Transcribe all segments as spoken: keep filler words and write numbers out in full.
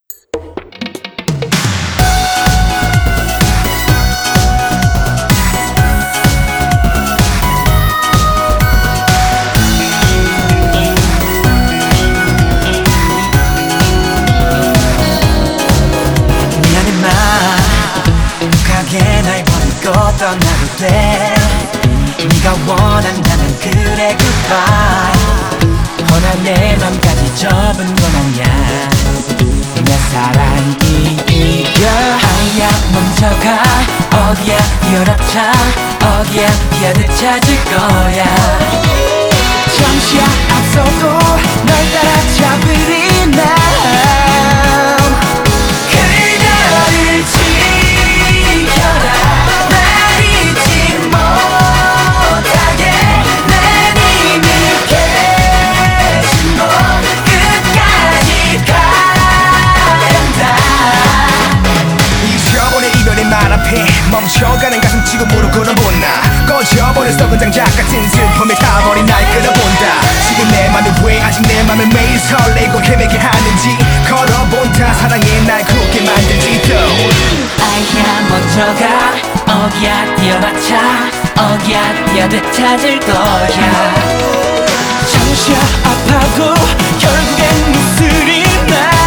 날 버리고 떠나도 돼. 네가 원한다면 그래 goodbye. 허나 내 맘까지 접은 건 아냐. 내 사랑이 이겨. 아야 멈춰가. 어디야 뛰어라차. 어디야 피하듯 찾을 거야. 잠시 앞서도 널 따라잡으리 나. 멈춰가는 가슴 지금으로 끌어본다. 꺼져버린 썩은 장작 같은 슬픔에 타버린 날 끌어본다. 지금 내 맘이 왜 아직 내 맘을 매일 설레고 헤매게 하는지 걸어본다. 사랑에 날 굳게 만들지도. 아야 멈춰가. 어디야 뛰어라차. 어디야 뛰어듯 찾을 거야. 잠시 아파도 결국엔 무술이 나.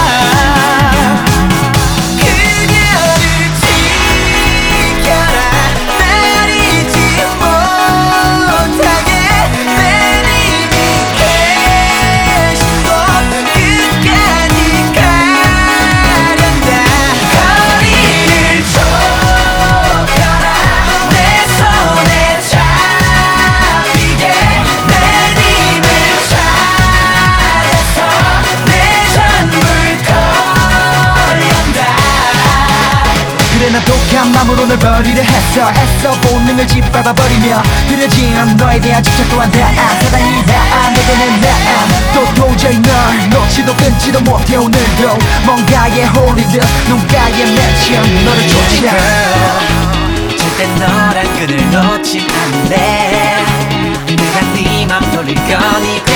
나 독한 맘으로 널 버리려 했어. 애써 본능을 짓밟아버리며 그려진 너에 대한 집착 또한 다안. 사랑이 다안 내게는 나안. 또 도저히 널 놓지도 끊지도 못해. 오늘도 뭔가에 홀리듯 눈가에 맺힌 너를 쫓아. 절대 너란 끈을 놓지 않네. 내가 네 맘 돌릴 거니